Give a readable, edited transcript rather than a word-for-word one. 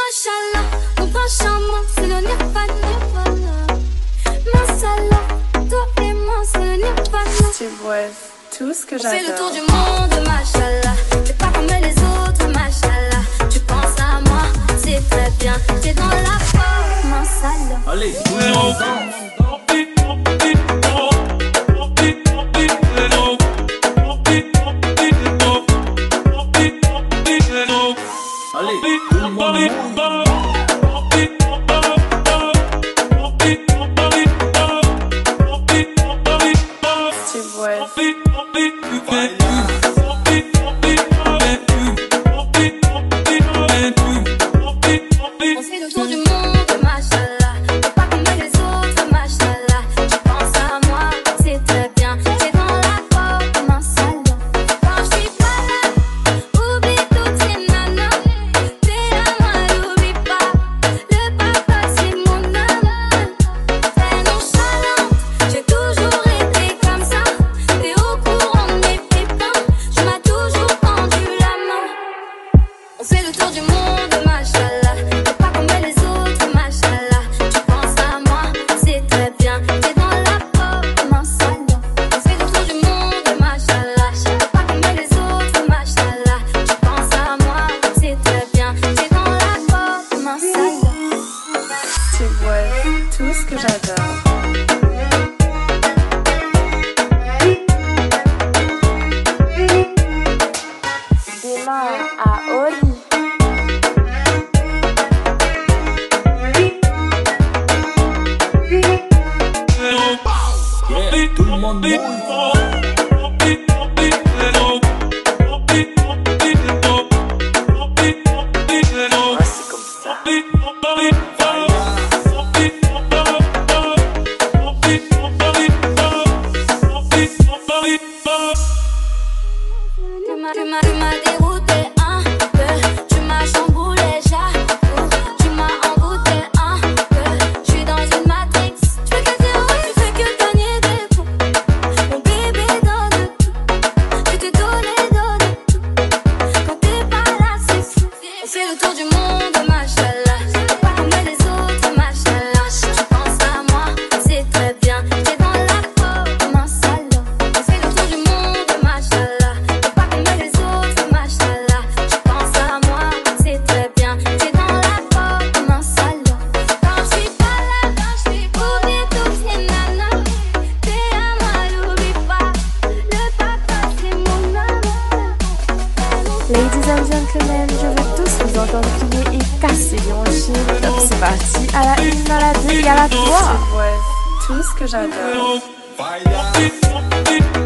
Machallah, mon prince charmant, c'est le nirvana. Mashallah, toi et moi, c'est le nirvana. Tu vois tout ce que On fait j'adore. le tour du monde, machallah. T'es pas comme les autres, machallah. Tu penses à moi, c'est très bien. T'es dans la peau, mashallah. Allez, tout le monde danse. Allez, tout le monde mouille. Tu vois. On fait le tour du monde, machallah. T'es pas comme les autres, machallah. Tu penses à moi, c'est très bien. T'es dans la peau, mashallah. Quand je suis pas là, oublie toutes ces nanas. T'es à moi, l'oublie pas. Le papa, c'est mon âme. T'es nonchalante, j'ai toujours été comme ça. T'es au courant de mes pépins. Tu m'as toujours tendu la main. On fait le tour du monde, machallah. T'es pas comme les autres, machallah. Tu penses à moi, c'est très bien. T'es dans la peau, mashallah. On fait le tour du monde, machallah. T'es pas comme les autres, machallah. Tu penses à moi, c'est très bien. T'es dans la peau, mashallah. Tu vois tout ce que j'adore. Des mains à Oli. Yeah, tout le monde mouille. Ah, c'est comme ça. Tu m'as dérouté un peu, tu m'as chamboulé, j'avoue. Tu m'as envoûté un peu, je suis dans une matrix. Tu fais que dire oui, tu fais que gagner des points. Mon bébé donne tout, je te donne tout. Quand t'es pas là, c'est fou. On fait le tour du monde, machallah. T'es pas comme les autres, machallah. Tu penses à moi, c'est très bien. T'es dans la peau, mashallah. On fait le tour du monde, machallah. T'es pas comme les autres, machallah. Tu penses à moi, c'est très bien. T'es dans la peau, mashallah. Quand je suis pas là, oublie toutes ces nanas. T'es à moi, l'oublie pas. Le papa, c'est mon âme. Ladies and gentlemen, je veux tous vous entendre crier et casser les hanches. Top, c'est parti. À la 1, à la 2 et à la 3. Tu vois tout ce que j'adore. Fire.